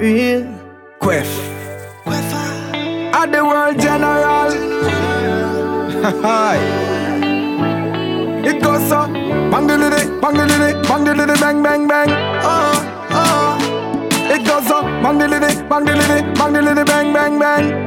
real. Quef. At the world general. It goes so. Bang the liddy, bang the liddy, bang the liddy, bang bang bang. It goes so. Bang the liddy, bang the liddy, bang the liddy, bang bang bang.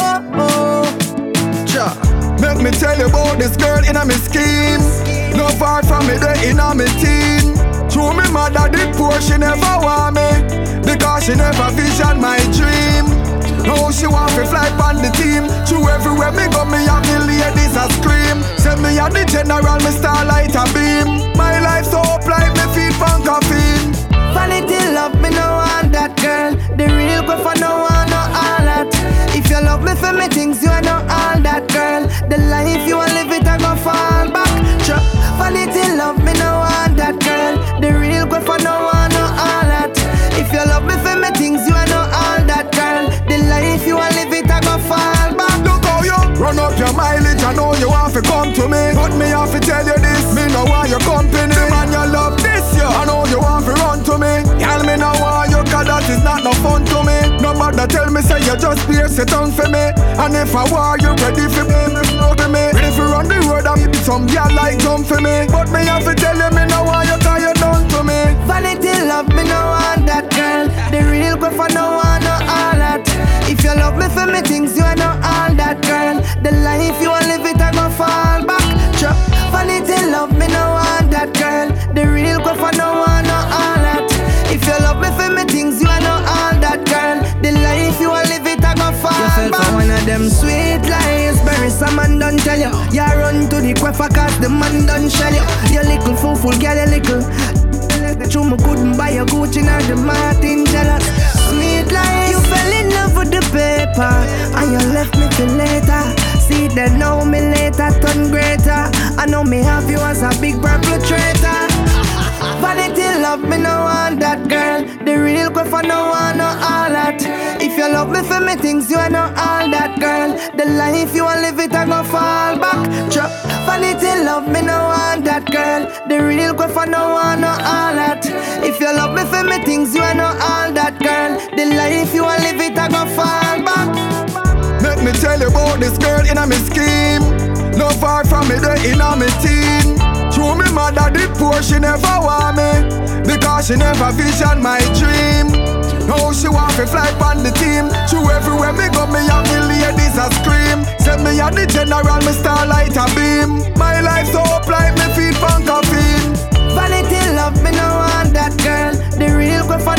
Cha. Make me tell you about this girl in a me scheme. No far from me there in a me teen. True me mother did poor, she never want me, because she never vision my dream. Now she want to fly on the team. True everywhere me go, me have the ladies a scream. Send me a the general, me starlight a beam. My life so up like me feet from caffeine. Vanity love me no want that girl. The real go for no one no all that. If you love me for me things, you are not all that girl. The life you want live it I go fall back. Vanity love me no want that girl. The real go for no one no all that. If you love me for me things, you are not all that girl. The life you want live it I go fall back. Look how you run up your mileage. I know you want to come to me, but me have to tell you this. Me no want your company. The man you love this year, I know you want to run to me. Y'all me no want you, cause that is not no fun to me. Nobody tell me say you just pierce your tongue for me. And if I want you ready for me, to me. Ready for run the road and be some girl like jump for me. But me have to tell you me no want you, cause you done to me. Vanity love me no want that girl. The real go for no one no all that. If you love me for me things, you are not all that girl. The life you want live it I go fall back. Vanity love me no want that girl. The real go for no one no all that. If you love me for me things, you are not all that girl. The life you want live it I go fall back. You fell for one of them sweet lies, bury some man don't tell you. You run to the queffer cause the man don't shell you. You little fool, girl, you little. True, me couldn't buy a Gucci nor the Martin jealous. Sweet lies, you fell in love with the paper and you left me till later. See that now me later turn greater. I know me have you as a big purple traitor. Vanity love me no want that girl. The real go for no one no all that. If you love me for me things, you are not all that girl. The life you want live it I go fall back. Vanity love me no want that girl. The real go for no one no all that. If you love me for me things, you are not all that girl. The life you want live it I go fall back. Make me tell you about this girl in a me scheme. No far from me there in a me teen. True me mother did poor, she never want me, because she never vision my dream. Now she want to fly on the team. True everywhere me go, me have the ladies a scream. Send me a the general, me starlight a beam. My life so up like me feet from caffeine. Vanity love me no want that girl. The real go for